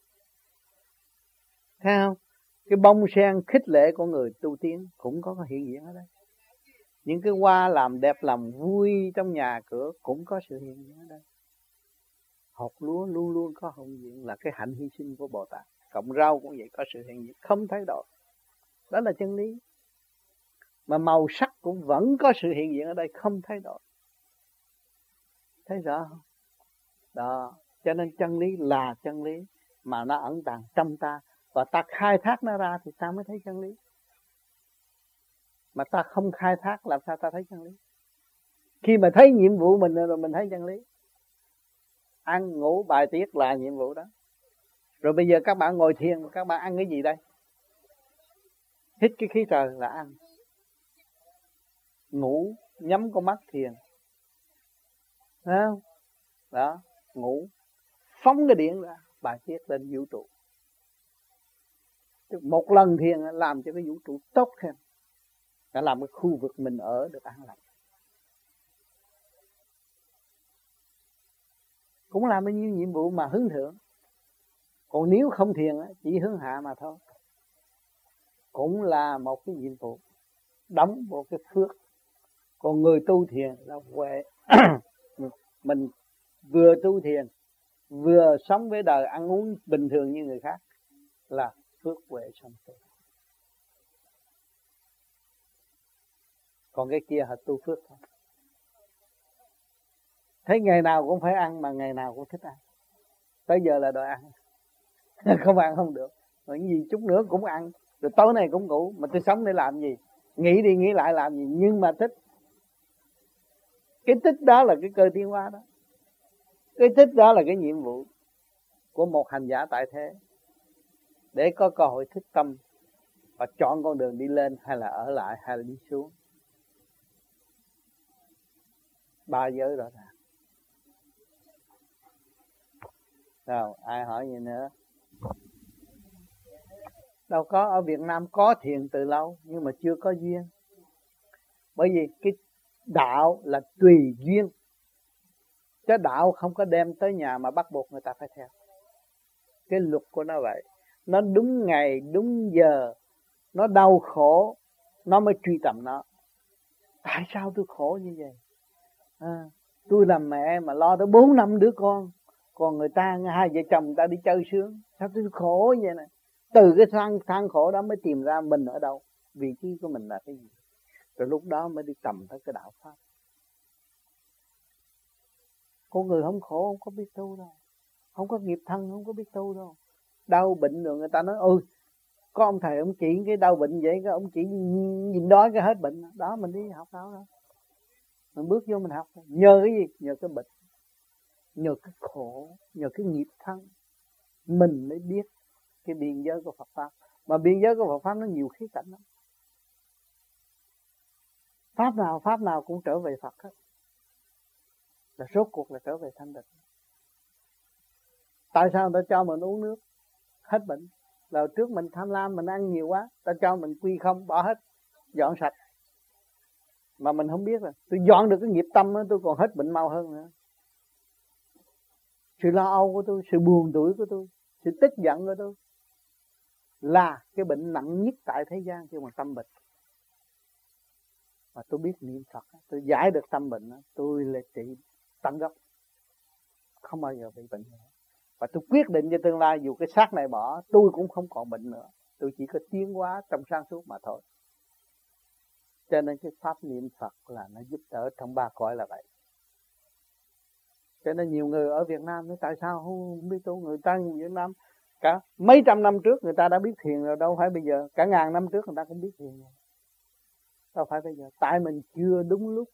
Thấy không? Cái bông sen khích lệ của người tu tiến cũng có hiện diện ở đây. Những cái hoa làm đẹp lòng vui trong nhà cửa cũng có sự hiện diện ở đây. Hột lúa luôn luôn có hiện diện, là cái hạnh hy sinh của Bồ Tát. Cộng rau cũng vậy, có sự hiện diện, không thay đổi. Đó là chân lý. Mà màu sắc cũng vẫn có sự hiện diện ở đây, không thay đổi. Thấy rõ không? Đó, cho nên chân lý là chân lý, mà nó ẩn tàng trong ta, và ta khai thác nó ra thì ta mới thấy chân lý. Mà ta không khai thác làm sao ta thấy chân lý? Khi mà thấy nhiệm vụ mình rồi mình thấy chân lý. Ăn, ngủ, bài tiết là nhiệm vụ đó. Rồi bây giờ các bạn ngồi thiền, các bạn ăn cái gì đây? Hít cái khí trời là ăn. Ngủ nhắm con mắt thiền, thấy không? Đó, ngủ, phóng cái điện ra, bài tiết lên vũ trụ. Một lần thiền làm cho cái vũ trụ tốt hơn, đã làm cái khu vực mình ở được an lành. Cũng làm bao nhiêu nhiệm vụ mà hướng thượng. Còn nếu không thiền chỉ hướng hạ mà thôi, cũng là một cái nhiệm vụ đóng vào cái phước. Còn người tu thiền là huệ. Mình vừa tu thiền vừa sống với đời ăn uống bình thường như người khác là phước huệ song tu. Còn cái kia là tu phước thôi. Thấy ngày nào cũng phải ăn mà ngày nào cũng thích ăn, tới giờ là đòi ăn. Không ăn không được, mà cái gì chút nữa cũng ăn, rồi tối nay cũng ngủ. Mà tôi sống để làm gì? Nghĩ đi nghĩ lại làm gì? Nhưng mà thích. Cái thích đó là cái cơ tiến hóa đó. Cái thích đó là cái nhiệm vụ của một hành giả tại thế, để có cơ hội thức tâm và chọn con đường đi lên hay là ở lại hay là đi xuống. Ba giới rõ ràng. Rồi, ai hỏi gì nữa? Đâu có, ở Việt Nam có thiền từ lâu nhưng mà chưa có duyên. Bởi vì cái đạo là tùy duyên, chứ đạo không có đem tới nhà mà bắt buộc người ta phải theo. Cái luật của nó vậy. Nó đúng ngày, đúng giờ, nó đau khổ, nó mới truy tầm nó. Tại sao tôi khổ như vậy? Tôi làm mẹ mà lo tới 4 năm đứa con, còn người ta, hai vợ chồng người ta đi chơi sướng. Sao tôi khổ như vậy này? Từ cái than khổ đó mới tìm ra mình ở đâu, vị trí của mình là cái gì. Rồi lúc đó mới đi tầm tới cái đạo Pháp. Con người không khổ không có biết tu đâu, không có nghiệp thân không có biết tu đâu. Đau bệnh rồi người ta nói ôi có ông thầy ông chỉ cái đau bệnh vậy, cái ông chỉ nhìn đói cái hết bệnh đó. Mình đi học đó đó, mình bước vô mình học. Nhờ cái gì? Nhờ cái bệnh, nhờ cái khổ, nhờ cái nghiệp thân mình mới biết cái biên giới của Phật Pháp. Mà biên giới của Phật Pháp nó nhiều khía cạnh lắm. Pháp nào cũng trở về Phật hết, là rốt cuộc là trở về thanh định. Tại sao người ta cho mình uống nước hết bệnh? Là trước mình tham lam, mình ăn nhiều quá, ta cho mình quy không, bỏ hết, dọn sạch. Mà mình không biết rồi, tôi dọn được cái nghiệp tâm đó, tôi còn hết bệnh mau hơn nữa. Sự lo âu của tôi, sự buồn tủi của tôi, sự tức giận của tôi là cái bệnh nặng nhất tại thế gian, chứ mà tâm bệnh. Mà tôi biết niệm Phật, tôi giải được tâm bệnh, tôi là trị tận gốc, không bao giờ bị bệnh nữa. Và tôi quyết định cho tương lai dù cái xác này bỏ, tôi cũng không còn bệnh nữa. Tôi chỉ có tiến hóa trong sáng suốt mà thôi. Cho nên cái pháp niệm Phật là nó giúp đỡ trong ba cõi là vậy. Cho nên nhiều người ở Việt Nam nói tại sao không biết tu. Người ta Việt Nam cả mấy trăm năm trước người ta đã biết thiền rồi, đâu phải bây giờ. Cả ngàn năm trước người ta cũng biết thiền rồi, đâu phải bây giờ. Tại mình chưa đúng lúc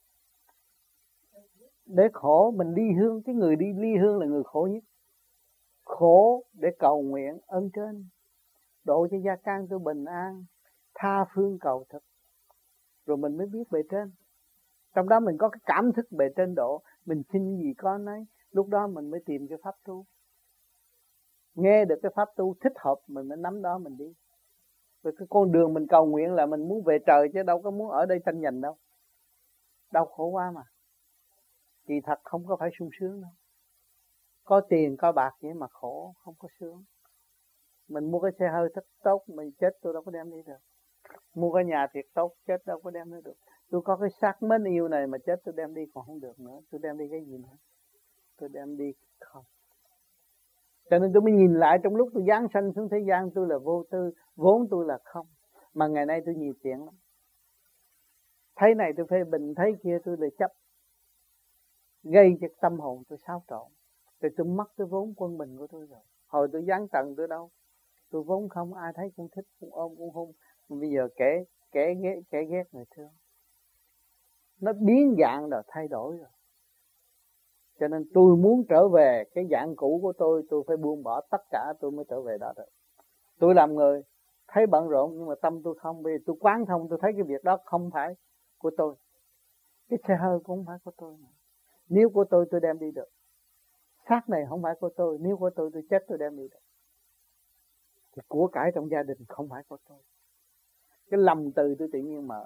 để khổ. Mình ly hương, cái người đi ly hương là người khổ nhất. Khổ để cầu nguyện ơn trên, độ cho gia can tôi bình an, tha phương cầu thực, rồi mình mới biết bề trên. Trong đó mình có cái cảm thức bề trên độ, mình xin gì có nấy. Lúc đó mình mới tìm cái pháp tu, nghe được cái pháp tu thích hợp mình mới nắm đó mình đi. Với cái con đường mình cầu nguyện là mình muốn về trời, chứ đâu có muốn ở đây tranh giành đâu. Đau khổ quá mà. Kỳ thật không có phải sung sướng đâu. Có tiền có bạc vậy mà khổ, không có sướng. Mình mua cái xe hơi thật tốt, mình chết tôi đâu có đem đi được. Mua cái nhà thiệt tốt, chết đâu có đem đi được. Tôi có cái xác mến yêu này mà chết tôi đem đi còn không được nữa. Tôi đem đi cái gì nữa? Tôi đem đi không. Cho nên tôi mới nhìn lại trong lúc tôi giáng sanh xuống thế gian, tôi là vô tư, vốn tôi là không. Mà ngày nay tôi nhiều chuyện lắm. Thấy này tôi phê bình, thấy kia tôi lại chấp, gây cho tâm hồn tôi xáo trộn. Rồi tôi mất cái vốn quân bình của tôi rồi. Hồi tôi giáng trần tôi đâu, tôi vốn không, ai thấy cũng thích, cũng ôm cũng hôn. Bây giờ kẻ ghét người thương. Nó biến dạng rồi, thay đổi rồi. Cho nên tôi muốn trở về cái dạng cũ của tôi phải buông bỏ tất cả tôi mới trở về đó được. Tôi làm người thấy bận rộn nhưng mà tâm tôi không, vì tôi quán thông, tôi thấy cái việc đó không phải của tôi. Cái xe hơi cũng không phải của tôi mà. Nếu của tôi đem đi được. Xác này không phải của tôi, nếu của tôi chết tôi đem đi được. Thì của cải trong gia đình không phải của tôi. Cái lầm từ tôi tự nhiên mở.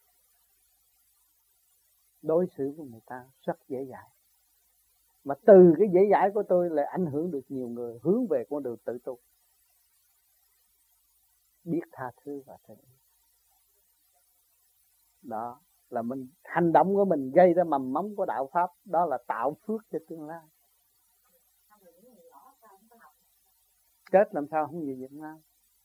Đối xử với người ta rất dễ dãi. Mà từ cái dễ dãi của tôi lại ảnh hưởng được nhiều người hướng về con đường tự tu. Biết tha thứ và thương yêu. Đó là mình, hành động của mình gây ra mầm móng của đạo Pháp. Đó là tạo phước cho tương lai. Chết làm sao không về Việt Nam.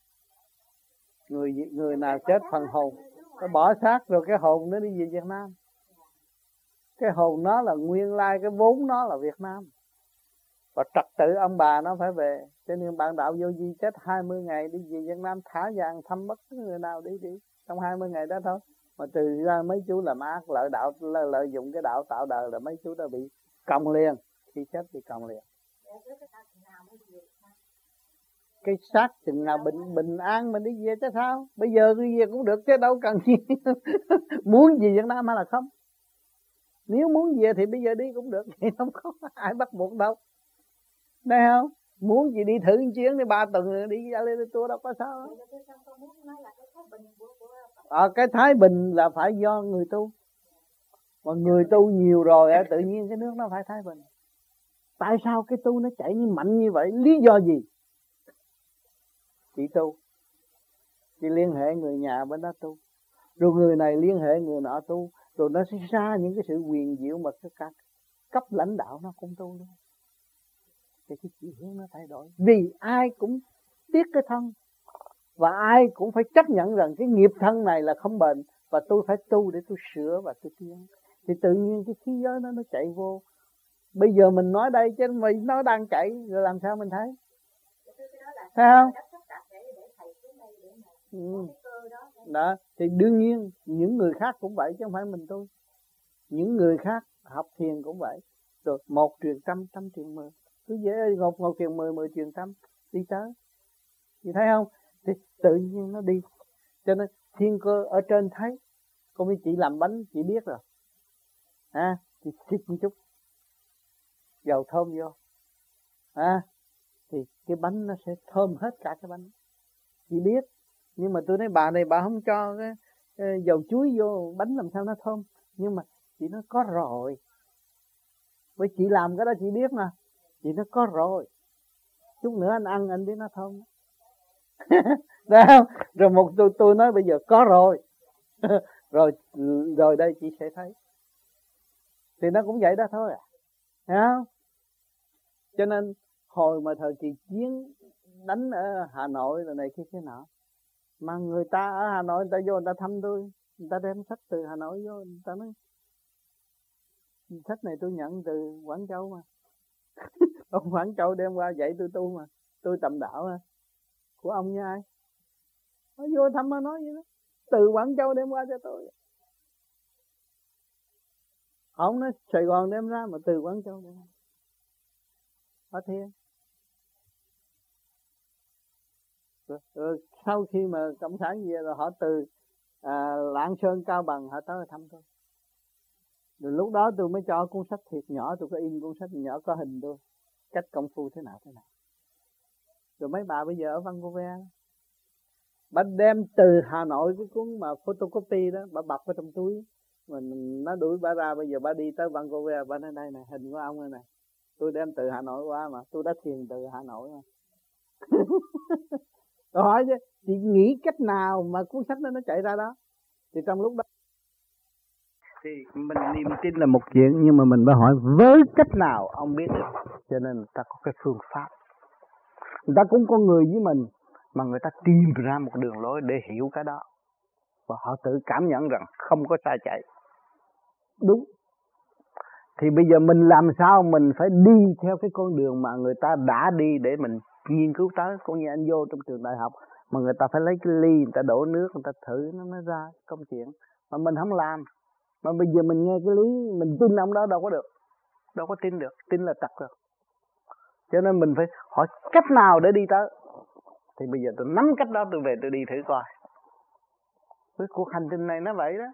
Người nào chết phần hồn, nó bỏ xác rồi cái hồn nó đi về Việt Nam. Cái hồn nó là nguyên lai, cái vốn nó là Việt Nam. Và trật tự ông bà nó phải về. Cho nên bạn đạo Vô Vi chết 20 ngày đi về Việt Nam thả vàng thăm bất cứ người nào đi. Trong 20 ngày đó thôi. Mà trừ ra mấy chú làm ác, lợi dụng cái đạo tạo đời là mấy chú đã bị còng liền. Khi chết bị còng liền. Cái xác chừng nào bình an mình đi về chứ sao. Bây giờ đi về cũng được chứ đâu cần gì. Muốn về Việt Nam hay là không. Nếu muốn về thì bây giờ đi cũng được. Thì không có ai bắt buộc đâu. Thấy không? Muốn gì đi thử một chuyến đi 3 tuần rồi đi ra lên tour đâu có sao đâu. Cái thái bình là phải do người tu. Mà người tu nhiều rồi tự nhiên cái nước nó phải thái bình. Tại sao cái tu nó chảy mạnh như vậy? Lý do gì? Chị tu, chị liên hệ người nhà bên đó tu, rồi người này liên hệ người nọ tu, rồi nó sẽ ra những cái sự huyền diệu mà các cấp lãnh đạo nó cũng tu luôn. Thì cái chiều hướng nó thay đổi. Vì ai cũng tiếc cái thân, và ai cũng phải chấp nhận rằng cái nghiệp thân này là không bền, và tôi phải tu để tôi sửa và tôi tiến. Thì tự nhiên cái khí giới nó chạy vô. Bây giờ mình nói đây chứ mình nó đang chạy, rồi làm sao mình thấy? Thấy không? Đó, thì đương nhiên những người khác cũng vậy chứ không phải mình tôi. Những người khác học thiền cũng vậy. Rồi 1 truyền tâm, tâm truyền 10. Cứ dễ một truyền 10, 10 truyền tâm đi tới. Chị thấy không? Thì tự nhiên nó đi. Cho nên thiên cơ ở trên thấy. Con biết chị làm bánh chị biết rồi. Chị xịt một chút dầu thơm vô. Thì cái bánh nó sẽ thơm hết cả cái bánh. Chị biết. Nhưng mà tôi nói bà này bà không cho cái dầu chuối vô bánh làm sao nó thơm. Nhưng mà chị nó có rồi. Với chị làm cái đó chị biết mà. Chị nó có rồi. Chút nữa anh ăn anh biết nó thơm. Đấy không? Rồi một tôi nói bây giờ có rồi. rồi đây chị sẽ thấy. Thì nó cũng vậy đó thôi à. Thấy không? Cho nên hồi mà thời kỳ chiến đánh ở Hà Nội rồi này kia thế nào, mà người ta ở Hà Nội người ta vô người ta thăm tôi, người ta đem sách từ Hà Nội vô, người ta nói sách này tôi nhận từ Quảng Châu mà. Ông Quảng Châu đem qua dạy tôi tu mà, tôi tầm đạo mà. Của ông với ai? Nó vô thăm nó nói vậy đó, từ Quảng Châu đem qua cho tôi. Ông nói Sài Gòn đem ra mà từ Quảng Châu đem ra. Ở thiên. Rồi sau khi mà cộng sản về rồi họ từ Lạng Sơn, Cao Bằng họ tới thăm tôi. Rồi lúc đó tôi mới cho cuốn sách thiệt nhỏ, tôi có in cuốn sách nhỏ có hình tôi, cách công phu thế nào. Rồi mấy bà bây giờ ở Vancouver, bà đem từ Hà Nội cái cuốn mà photocopy đó, bà bọc vào trong túi, mình nó đuổi bà ra. Bây giờ bà đi tới Vancouver, bà nói đây này, hình của ông này, tôi đem từ Hà Nội qua mà, tôi đã thiền từ Hà Nội mà. Tôi hỏi chứ, chị nghĩ cách nào mà cuốn sách đó nó chạy ra đó? Thì trong lúc đó thì mình niềm tin là một chuyện, nhưng mà mình phải hỏi với cách nào ông biết được. Cho nên người ta có cái phương pháp. Người ta cũng có người với mình, mà người ta tìm ra một đường lối để hiểu cái đó, và họ tự cảm nhận rằng không có sai chạy. Đúng. Thì bây giờ mình làm sao mình phải đi theo cái con đường mà người ta đã đi để mình nghiên cứu tới. Cũng như anh vô trong trường đại học mà người ta phải lấy cái ly, người ta đổ nước, người ta thử nó mới ra công chuyện. Mà mình không làm. Mà bây giờ mình nghe cái lý, mình tin ông đó đâu có được. Đâu có tin được, tin là trật rồi. Cho nên mình phải hỏi cách nào để đi tới. Thì bây giờ tôi nắm cách đó, tôi về tôi đi thử coi. Cái cuộc hành trình này nó vậy đó.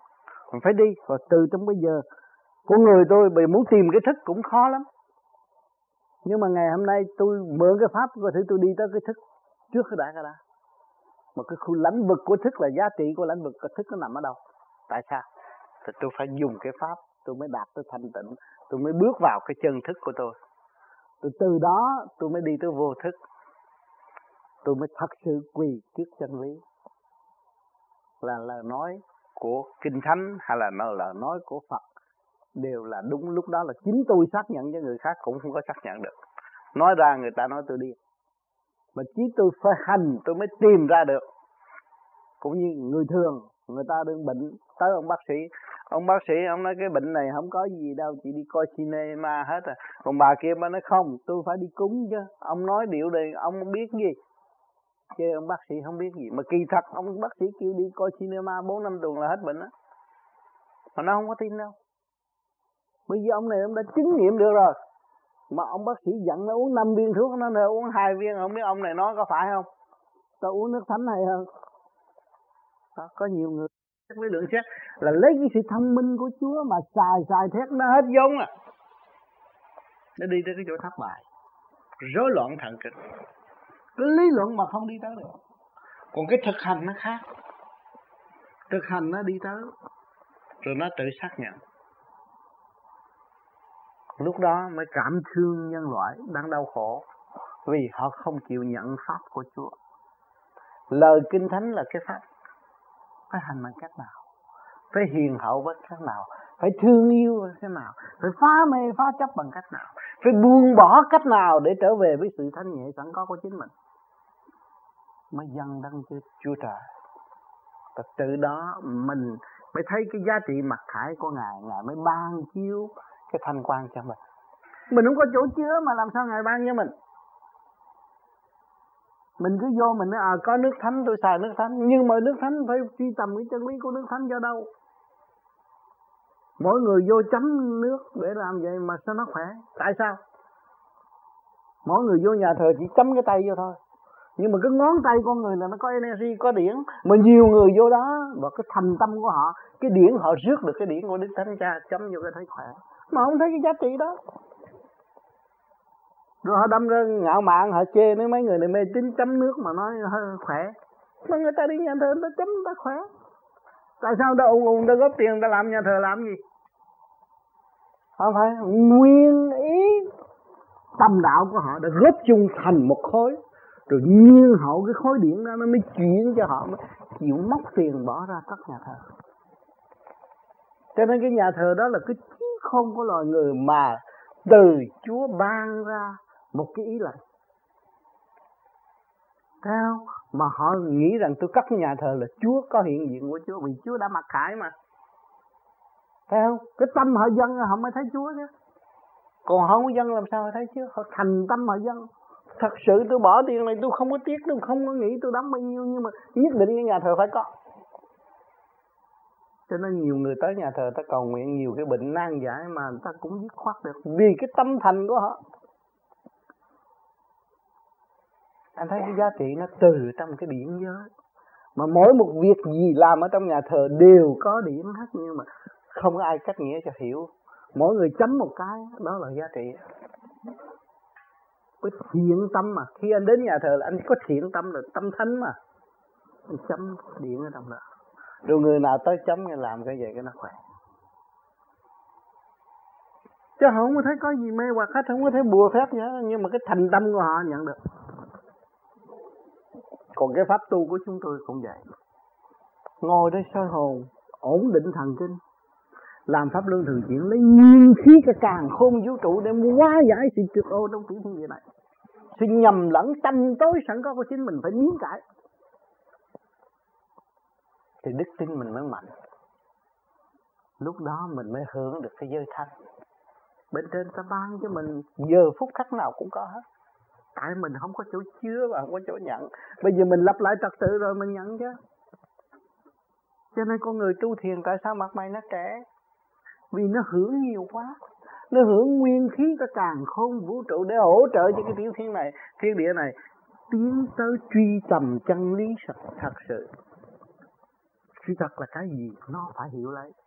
mình phải đi. Và từ trong bây giờ, con người tôi bị muốn tìm cái thức cũng khó lắm. Nhưng mà ngày hôm nay tôi mượn cái pháp có thể tôi đi tới cái thức trước cái đã. Một cái khu lãnh vực của thức là giá trị của lãnh vực của thức nó nằm ở đâu? Tại sao? Thì tôi phải dùng cái pháp tôi mới đạt tới thanh tịnh, tôi mới bước vào cái chân thức của tôi. Từ đó tôi mới đi tới vô thức. Tôi mới thật sự quỳ trước chân lý. Là lời nói của Kinh Thánh hay là lời nói của Phật đều là đúng. Lúc đó là chính tôi xác nhận, cho người khác cũng không có xác nhận được. Nói ra người ta nói tôi điên, mà chỉ tôi phải hành tôi mới tìm ra được. Cũng như người thường, người ta đương bệnh tới ông bác sĩ. Ông bác sĩ ông nói cái bệnh này không có gì đâu, chị đi coi cinema hết à. Còn bà kia bà nói không, tôi phải đi cúng chứ. Ông nói điệu này ông biết gì? Chứ ông bác sĩ không biết gì. Mà kỳ thật ông bác sĩ kêu đi coi cinema 4-5 tuần là hết bệnh á. Mà nó không có tin đâu. Bởi vì ông này ông đã chứng nghiệm được rồi. Mà ông bác sĩ dặn nó uống 5 viên thuốc, nó nêu uống 2 viên. Không biết ông này nói có phải không? Tao uống nước thánh hay hơn. Đó, có nhiều người với lượng xét là lấy cái sự thông minh của Chúa mà xài thét nó hết vốn à. Nó đi tới cái chỗ thất bại, rối loạn thần kinh. Cái lý luận mà không đi tới được. Còn cái thực hành nó khác. Thực hành nó đi tới, rồi nó tự xác nhận. Lúc đó mới cảm thương nhân loại đang đau khổ, vì họ không chịu nhận pháp của Chúa. Lời Kinh Thánh là cái pháp. Phải hành bằng cách nào? Phải hiền hậu bằng cách nào? Phải thương yêu bằng cách nào? Phải phá mê phá chấp bằng cách nào? Phải buông bỏ cách nào để trở về với sự thanh nhẹ sẵn có của chính mình? Mới dâng đấng Chúa Trời. Và từ đó mình mới thấy cái giá trị mặc khải của Ngài. Ngài mới ban chiếu cái thanh quan cho mình. Mình không có chỗ chứa mà làm sao Ngài ban cho mình? Mình cứ vô mình nói có nước thánh tôi xài nước thánh. Nhưng mà nước thánh phải truy tầm cái chân lý của nước thánh cho đâu. Mỗi người vô chấm nước để làm vậy mà sao nó khỏe? Tại sao? Mỗi người vô nhà thờ chỉ chấm cái tay vô thôi. Nhưng mà cái ngón tay con người là nó có energy, có điển. Mà nhiều người vô đó và cái thành tâm của họ, cái điển họ rước được cái điển của Đức Thánh Cha chấm vô cái thấy khỏe. Mà không thấy cái giá trị đó. Rồi họ đâm ra ngạo mạn, họ chê nếu mấy người này mê tín chấm nước mà nói khỏe. Mà người ta đi nhà thờ người ta chấm người ta khỏe. Tại sao người ta ùn ta góp tiền người ta làm nhà thờ làm gì? Không phải nguyên ý tâm đạo của họ đã góp chung thành một khối. Rồi nhiên hậu cái khối điển đó nó mới chuyển cho họ, mới chịu móc tiền bỏ ra cất nhà thờ. Cho nên cái nhà thờ đó là cái trí khôn của loài người mà từ Chúa ban ra một cái ý lệnh. Thấy không? Mà họ nghĩ rằng tôi cất nhà thờ là Chúa có hiện diện của Chúa, vì Chúa đã mặc khải mà. Thấy không? Cái tâm họ dâng họ mới thấy Chúa chứ. Còn họ không dâng làm sao họ thấy Chúa? Họ thành tâm họ dâng. Thật sự tôi bỏ tiền này tôi không có tiếc, tôi không có nghĩ tôi đóng bao nhiêu, nhưng mà nhất định cái nhà thờ phải có. Cho nên nhiều người tới nhà thờ ta cầu nguyện nhiều cái bệnh nan giải mà người ta cũng dứt khoát được vì cái tâm thành của họ. Anh thấy cái giá trị nó từ trong cái điển giới. Mà mỗi một việc gì làm ở trong nhà thờ đều có điển hết, nhưng mà không có ai cách nghĩa cho hiểu. Mỗi người chấm một cái, đó là giá trị. Có thiện tâm mà. Khi anh đến nhà thờ là anh có thiện tâm, là tâm thánh mà. Anh chấm điển ở trong đó. Rồi người nào tới chấm nghe làm cái vậy cái nó khỏe. Chứ họ không có thấy có gì mê hoặc hết, không có thấy bùa phép gì hết. Nhưng mà cái thành tâm của họ nhận được. Còn cái pháp tu của chúng tôi cũng vậy. Ngồi đây soi hồn, ổn định thần kinh, làm pháp luân thường chuyển, lấy nguyên khí cả càn khôn vũ trụ để hóa giải sự trượt ô trong tiểu thiên địa này. Sự nhầm lẫn tâm tối sẵn có của chính mình phải biến cải, thì đức tin mình mới mạnh. Lúc đó mình mới hưởng được cái giới thanh. Bên trên ta ban cho mình giờ phút khắc nào cũng có hết. Tại mình không có chỗ chứa và không có chỗ nhận. Bây giờ mình lập lại trật tự rồi mình nhận chứ. Cho nên con người tu thiền tại sao mặt mày nó trẻ? Vì nó hưởng nhiều quá. Nó hưởng nguyên khí cả càn khôn vũ trụ để hỗ trợ cho cái tiểu thiên này, thiên địa này tiến tới truy tầm chân lý thật sự. Sự thật là cái gì? Nó phải hiểu lấy.